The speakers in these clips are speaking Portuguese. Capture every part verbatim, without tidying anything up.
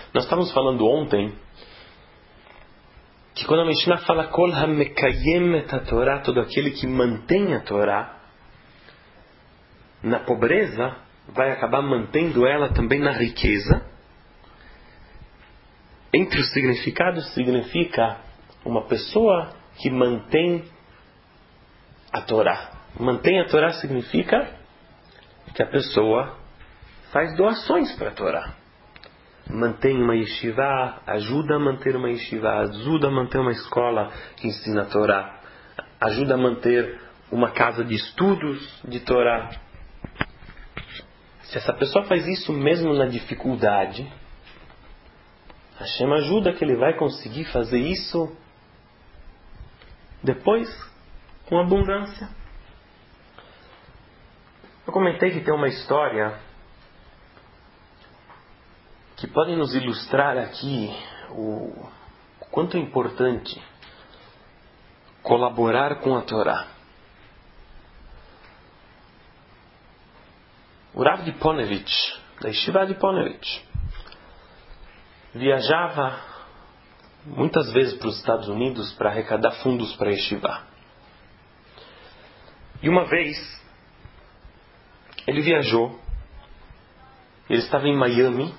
Nós estávamos falando ontem que quando a Mishnah fala Kol ha-mekayem et ha-Torah, todo aquele que mantém a Torá, na pobreza, vai acabar mantendo ela também na riqueza. Entre os significados, significa uma pessoa que mantém a Torá. Mantém a Torá significa que a pessoa faz doações para a Torá. Mantém uma yeshiva, ajuda a manter uma yeshiva, ajuda a manter uma escola que ensina a Torá, ajuda a manter uma casa de estudos de Torá. Se essa pessoa faz isso mesmo na dificuldade, Hashem ajuda que ele vai conseguir fazer isso depois com abundância. Eu comentei que tem uma história que pode nos ilustrar aqui o, o quanto é importante colaborar com a Torá. O Rav de Ponevich, da Yeshiva de Ponevich, viajava muitas vezes para os Estados Unidos para arrecadar fundos para a Yeshiva. E uma vez, ele viajou, ele estava em Miami,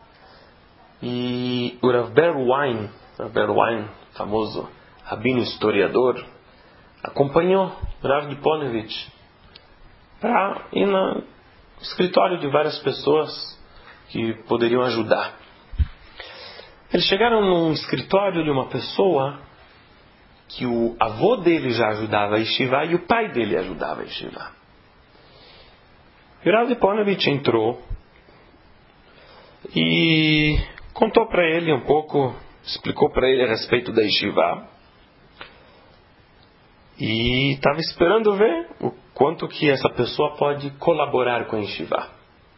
e o Rav Ber Wein, Rav Ber Wein, famoso rabino historiador, acompanhou o Rav de Ponevich para ir no escritório de várias pessoas que poderiam ajudar. Eles chegaram num escritório de uma pessoa que o avô dele já ajudava a yeshiva e o pai dele ajudava a yeshiva. E o Rav de Ponevich entrou e contou para ele um pouco, explicou para ele a respeito da yeshiva. E estava esperando ver o quanto que essa pessoa pode colaborar com a yeshiva.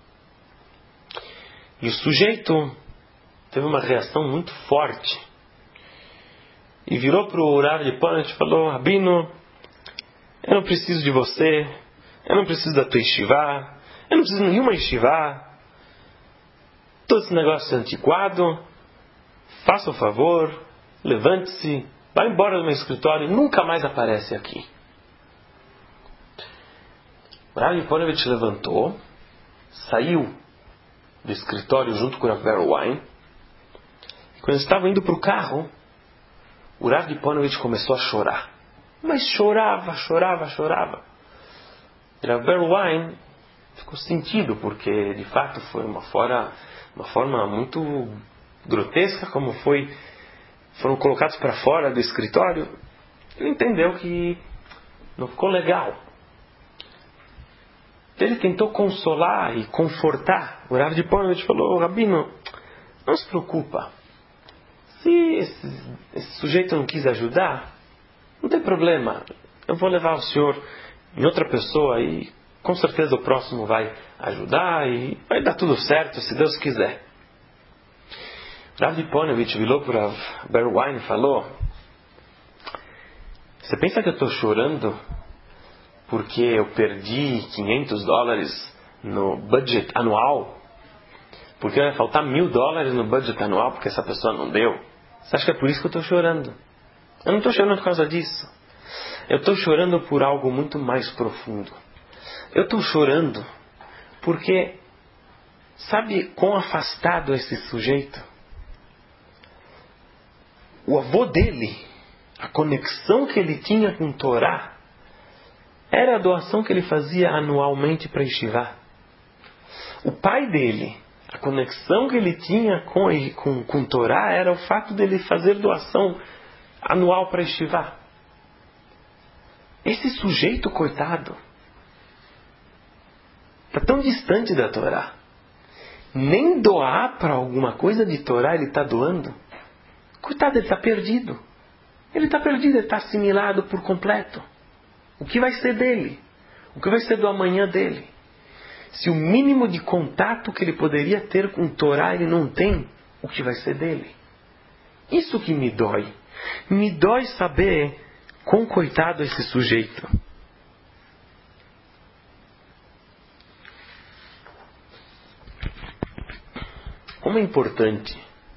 E o sujeito teve uma reação muito forte. E virou para o Rav de Ponevich e falou: Rabino, eu não preciso de você, eu não preciso da tua yeshiva, eu não preciso de nenhuma yeshiva. Todo esse negócio é antiquado. Faça o favor, levante-se, vá embora do meu escritório e nunca mais aparece aqui. O Rav de Ponevich levantou, saiu do escritório junto com o Rav Ber Wein. E quando estava indo para o carro, o Rav de Ponevich começou a chorar. Mas chorava, chorava, chorava. E o Rav Ber Wein ficou sentido, porque de fato foi uma forma, uma forma muito grotesca, como foi, foram colocados para fora do escritório. Ele entendeu que não ficou legal. Ele tentou consolar e confortar. O Rav de Ponevich falou: Rabino, não se preocupa. Se esse, esse sujeito não quis ajudar, não tem problema. Eu vou levar o senhor em outra pessoa e com certeza o próximo vai ajudar e vai dar tudo certo, se Deus quiser. Rav de Ponevich virou para o Rav Ber Wein e falou: você pensa que eu estou chorando porque eu perdi quinhentos dólares no budget anual? Porque vai faltar mil dólares no budget anual porque essa pessoa não deu? Você acha que é por isso que eu estou chorando? Eu não estou chorando por causa disso. Eu estou chorando por algo muito mais profundo. Eu estou chorando porque, sabe quão afastado é esse sujeito? O avô dele, a conexão que ele tinha com Torá, era a doação que ele fazia anualmente para yeshiva. O pai dele, a conexão que ele tinha com, com, com Torá era o fato dele fazer doação anual para yeshiva. Esse sujeito, coitado, está tão distante da Torá. Nem doar para alguma coisa de Torá ele está doando. Coitado, ele está perdido. Ele está perdido, ele está assimilado por completo. O que vai ser dele? O que vai ser do amanhã dele? Se o mínimo de contato que ele poderia ter com Torá ele não tem, o que vai ser dele? Isso que me dói. Me dói saber quão coitado é esse sujeito. Como é importante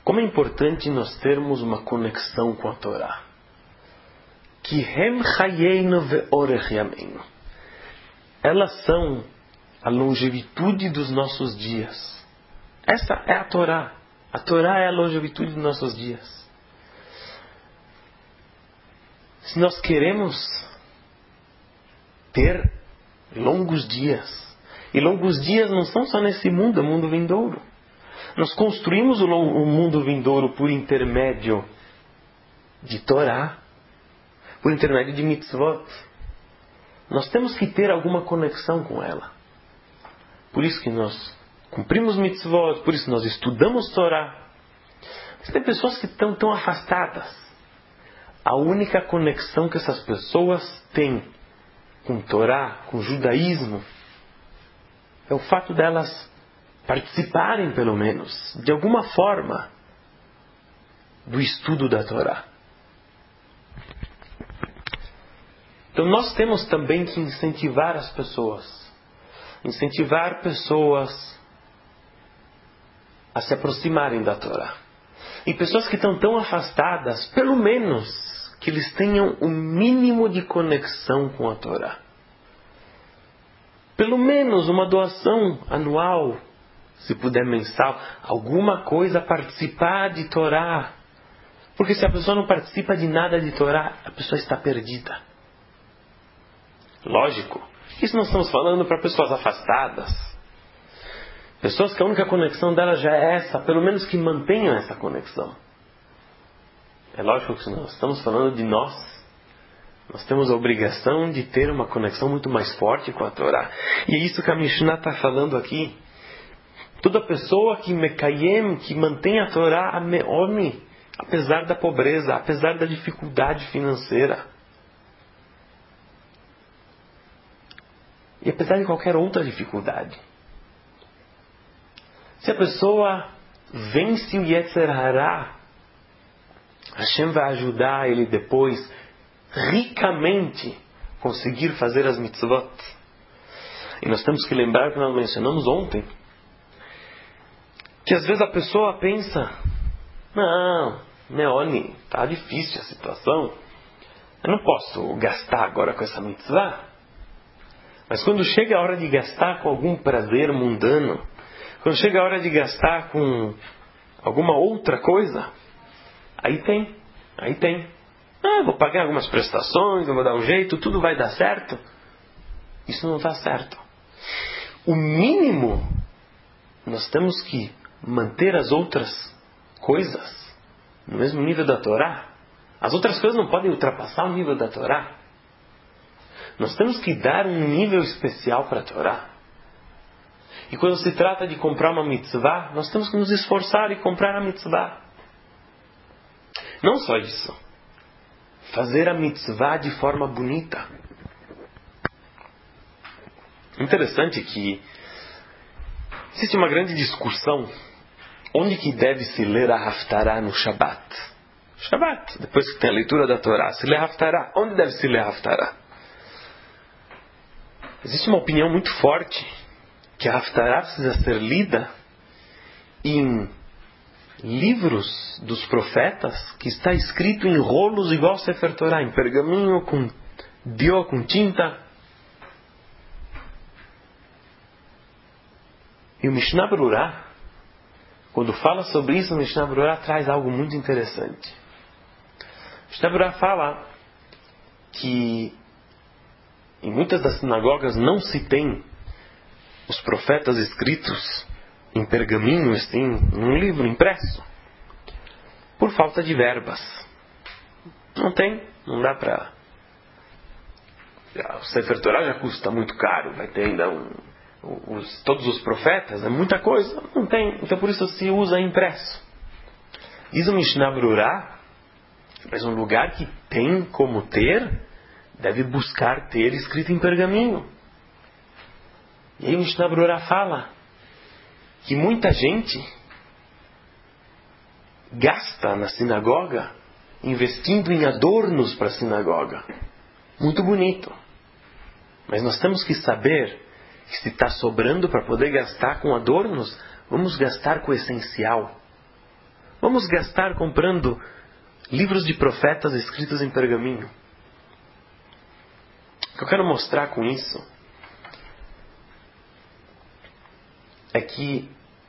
como é importante nós termos uma conexão com a Torá. Que hem chayeinu ve'orech yameinu. Elas são a longevitude dos nossos dias. Essa é a Torá. A Torá é a longevitude dos nossos dias. Se nós queremos ter longos dias, e longos dias não são só nesse mundo, é o mundo vindouro. Nós construímos o mundo vindouro por intermédio de Torá, por intermédio de mitzvot. Nós temos que ter alguma conexão com ela. Por isso que nós cumprimos mitzvot, por isso nós estudamos Torá. Mas tem pessoas que estão tão afastadas. A única conexão que essas pessoas têm com Torá, com judaísmo, é o fato delas participarem, pelo menos, de alguma forma, do estudo da Torá. Então nós temos também que incentivar as pessoas. Incentivar pessoas a se aproximarem da Torá. E pessoas que estão tão afastadas, pelo menos que eles tenham o mínimo de conexão com a Torá. Pelo menos uma doação anual, se puder mensal, alguma coisa, participar de Torá. Porque se a pessoa não participa de nada de Torá, a pessoa está perdida. Lógico, isso não estamos falando para pessoas afastadas. Pessoas que a única conexão delas já é essa, pelo menos que mantenham essa conexão. É lógico que nós estamos falando de nós. Nós temos a obrigação de ter uma conexão muito mais forte com a Torá. E é isso que a Mishnah está falando aqui. Toda pessoa que mekayem, que mantém a Torá, a meoni, apesar da pobreza, apesar da dificuldade financeira. E apesar de qualquer outra dificuldade. Se a pessoa vence o Yetzer Hará, Hashem vai ajudar ele depois ricamente conseguir fazer as mitzvot. E nós temos que lembrar que nós mencionamos ontem que às vezes a pessoa pensa: não, Meoni, está difícil a situação, eu não posso gastar agora com essa mitzvah. Mas quando chega a hora de gastar com algum prazer mundano, quando chega a hora de gastar com alguma outra coisa, aí tem, aí tem. Ah, vou pagar algumas prestações, eu vou dar um jeito, tudo vai dar certo. Isso não está certo. O mínimo, nós temos que manter as outras coisas no mesmo nível da Torá. As outras coisas não podem ultrapassar o nível da Torá. Nós temos que dar um nível especial para a Torá. E quando se trata de comprar uma mitzvah, nós temos que nos esforçar e comprar a mitzvah. Não só isso. Fazer a mitzvah de forma bonita. Interessante que existe uma grande discussão onde que deve se ler a Haftarah no Shabat. Shabat, depois que tem a leitura da Torá, se lê a Haftarah. Onde deve se ler a Haftarah? Existe uma opinião muito forte que a Haftarah precisa ser lida em livros dos profetas, que está escrito em rolos igual Sefer Torah, em pergaminho, com dio, com tinta. E o Mishnah Berurah, quando fala sobre isso, o Mishnah Berurah traz algo muito interessante. O Mishnah Berurah fala que em muitas das sinagogas não se tem os profetas escritos em pergaminho, assim, num livro impresso, por falta de verbas. Não tem, não dá para... O Sefer Torah já custa muito caro, vai ter ainda um, os, todos os profetas, é muita coisa, não tem, então por isso se usa impresso. Diz o Mishnah Berurah, mas um lugar que tem como ter, deve buscar ter escrito em pergaminho. E aí o Mishnah Berurah fala que muita gente gasta na sinagoga investindo em adornos para a sinagoga. Muito bonito. Mas nós temos que saber que se está sobrando para poder gastar com adornos, vamos gastar com o essencial. Vamos gastar comprando livros de profetas escritos em pergaminho. O que eu quero mostrar com isso é que,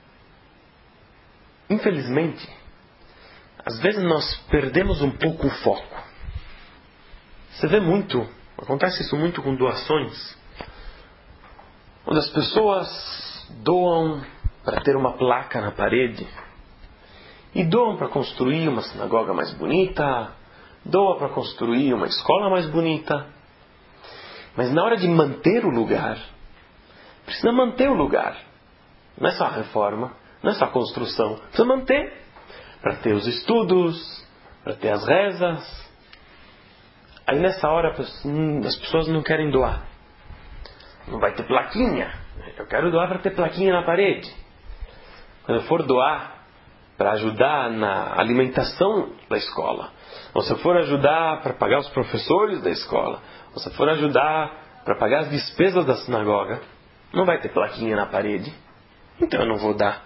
infelizmente, às vezes nós perdemos um pouco o foco. Você vê muito, acontece isso muito com doações, onde as pessoas doam para ter uma placa na parede, e doam para construir uma sinagoga mais bonita, doam para construir uma escola mais bonita, mas na hora de manter o lugar, precisa manter o lugar. Não é só a reforma, não é só a construção, precisa manter, para ter os estudos, para ter as rezas. Aí nessa hora as pessoas não querem doar. Não vai ter plaquinha. Eu quero doar para ter plaquinha na parede. Quando eu for doar para ajudar na alimentação da escola, ou se eu for ajudar para pagar os professores da escola, ou se eu for ajudar para pagar as despesas da sinagoga, não vai ter plaquinha na parede. Então eu não vou dar.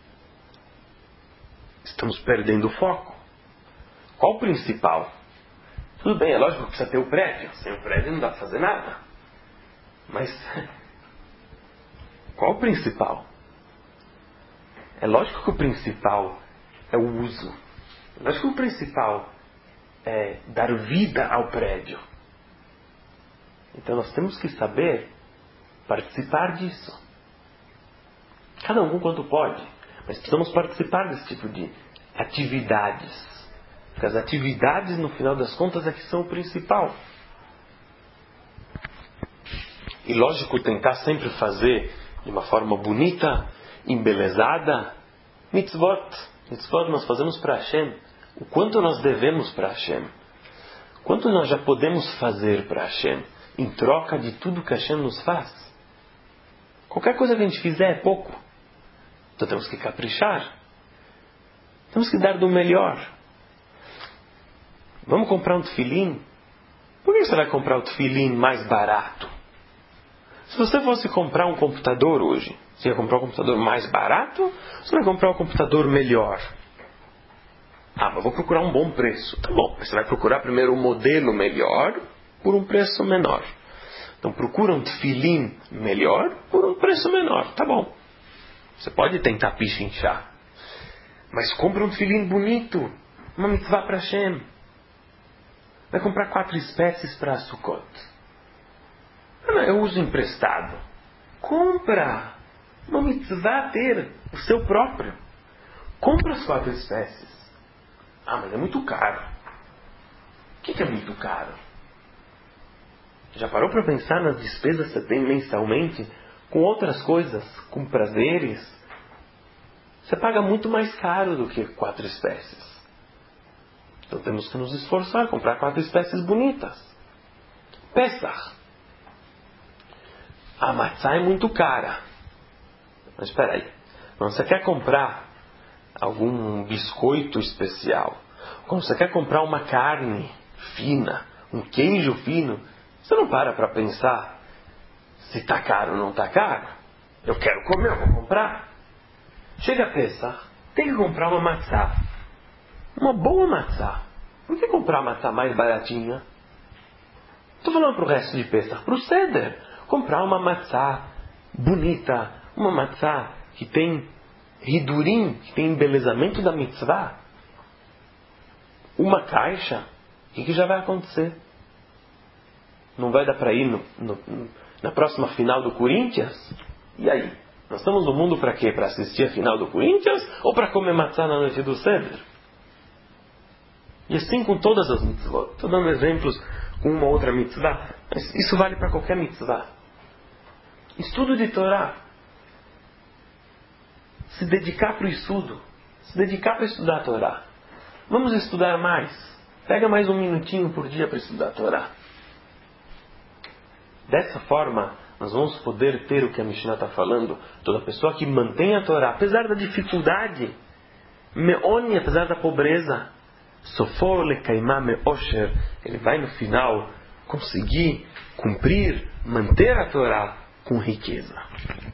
Estamos perdendo o foco. Qual o principal? Tudo bem, é lógico que precisa ter o prédio. Sem o prédio não dá para fazer nada. Mas qual o principal? É lógico que o principal é o uso. É lógico que o principal é dar vida ao prédio. Então nós temos que saber participar disso. Cada um quanto pode. Mas precisamos participar desse tipo de atividades. Porque as atividades, no final das contas, é que são o principal. E lógico, tentar sempre fazer de uma forma bonita, embelezada. Mitzvot. Mitzvot nós fazemos para Hashem. O quanto nós devemos para Hashem. Quanto nós já podemos fazer para Hashem. Em troca de tudo que Hashem nos faz. Qualquer coisa que a gente fizer é pouco. Então temos que caprichar. Temos que dar do melhor. Vamos comprar um tefilim? Por que você vai comprar o tefilim mais barato? Se você fosse comprar um computador hoje, você ia comprar um computador mais barato? Ou você vai comprar um computador melhor? Ah, mas vou procurar um bom preço. Tá bom, mas você vai procurar primeiro um modelo melhor por um preço menor. Então procura um tefilim melhor por um preço menor. Tá bom. Você pode tentar pichinchar. Mas compra um tefilim bonito. Uma mitzvah para Hashem. Vai comprar quatro espécies para Sukkot. Ah, não, eu uso emprestado. Compra. Uma mitzvah ter o seu próprio. Compra as quatro espécies. Ah, mas é muito caro. O que é muito caro? Já parou para pensar nas despesas que você tem mensalmente com outras coisas, com prazeres? Você paga muito mais caro do que quatro espécies. Então temos que nos esforçar, comprar quatro espécies bonitas. Pesach. A matzá é muito cara. Mas espera aí. Quando você quer comprar algum biscoito especial, quando você quer comprar uma carne fina, um queijo fino, você não para para pensar se está caro ou não está caro. Eu quero comer, eu vou comprar. Chega a Pesach, tem que comprar uma matzá. Uma boa matzá. Por que comprar uma matzá mais baratinha? Estou falando para o resto de Pesach, para o Seder. Comprar uma matzá bonita, uma matzá que tem hidurim, que tem embelezamento da mitzvah. Uma caixa, o que, que já vai acontecer? Não vai dar para ir no, no, na próxima final do Corinthians? E aí? Nós estamos no mundo para quê? Para assistir a final do Corinthians? Ou para comer matzá na noite do Seder? E assim com todas as mitzvot. Estou dando exemplos com uma outra mitzvah. Mas isso vale para qualquer mitzvah. Estudo de Torá. Se dedicar para o estudo. Se dedicar para estudar a Torá. Vamos estudar mais. Pega mais um minutinho por dia para estudar a Torá. Dessa forma, nós vamos poder ter o que a Mishnah está falando. Toda pessoa que mantém a Torá, apesar da dificuldade, meoni, apesar da pobreza, sofor lekaimah meosher, ele vai no final conseguir cumprir, manter a Torá com riqueza.